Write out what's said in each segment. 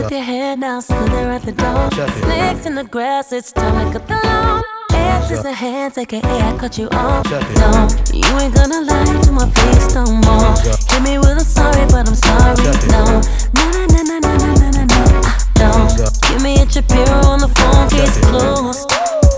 with your head now, still there at the door. Snakes in the grass, it's time to cut the lawn. Is a hands, aka I cut you off. No, you ain't gonna lie to my face no more. Hit me with a sorry, but I'm sorry. No, no. Don't give me a Shapiro on the phone, case closed.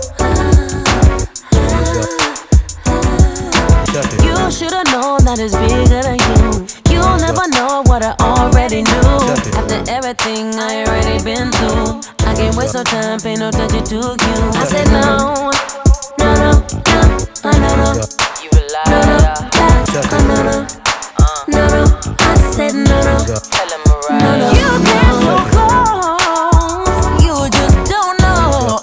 You should've known that it's bigger than you. You'll never know what I already knew. After everything I already been through, I can't waste no time, pay no attention to you. I said no. No, no, no, no, no. You a liar. No, I said no, no. Tell him Mariah. No. You get so close, you just don't know.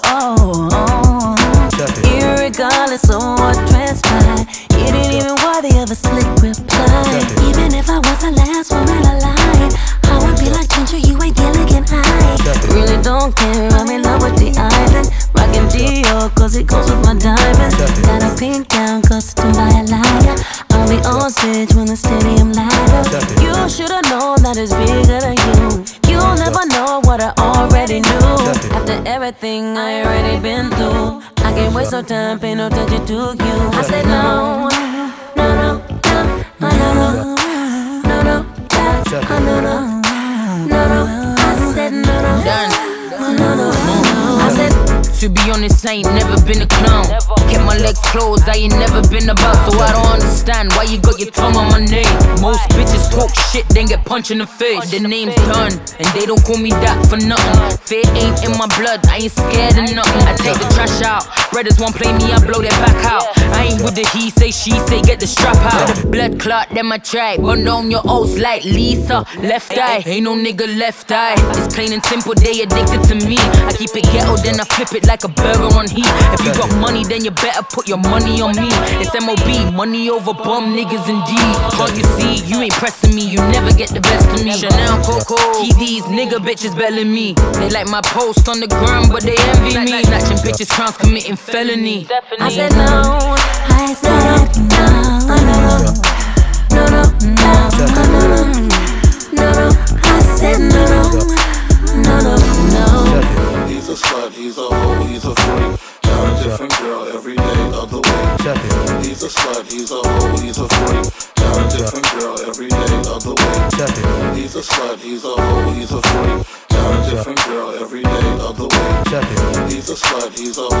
Irregardless of what transpired, you didn't even worthy of a slick reply. Even if I was the last woman alive, I would be like Ginger, you ain't Gilligan High. Really don't care, I'm in love with the island. Rockin' Dior, cause it goes with my diamonds. Got a pink gown, costumed by a liar. I'll be on stage when the stadium light up. You should've known that it's bigger than you. You'll never know what I already knew. After everything I already been through, I can't waste no time, pay no attention to you. I said no, no, no, no, no, no, no, no, no. I said no, no. Done. No. I said, to be honest, I ain't never been a clown. Kept my legs closed, I ain't never been about. So I don't understand why you got your tongue on my name. Most bitches talk shit, then get punched in the face. The name's done, and they don't call me that for nothing. Fear ain't in my blood, I ain't scared of nothing. I take the trash out, brothers won't play me, I blow their back out. I ain't with the he say, she say, get the strap out. The blood clot, then my try. Run down your oats like Lisa, left eye. Ain't no nigga left eye. It's plain and simple, they addicted to me. I keep it ghetto, then I flip it like a burger on heat. If you got money, then you better put your money on me. It's MOB, money over bum niggas indeed. Can't you see, you ain't pressing me, you never get the best of me. Chanel, Coco, keep these nigga bitches belling me. They like my post on the ground, but they envy me. Snatching bitches, crowns, committing felony. I said no, I said no, no, I said no. He's a slut, he's a hoe, he's a freak. Got a different girl every day of the week. He's a slut, he's a hoe, he's a freak. Got a different girl every day of the week. He's a slut, he's a hoe, he's a freak. Got a different girl every day of the week. He's a slut, he's a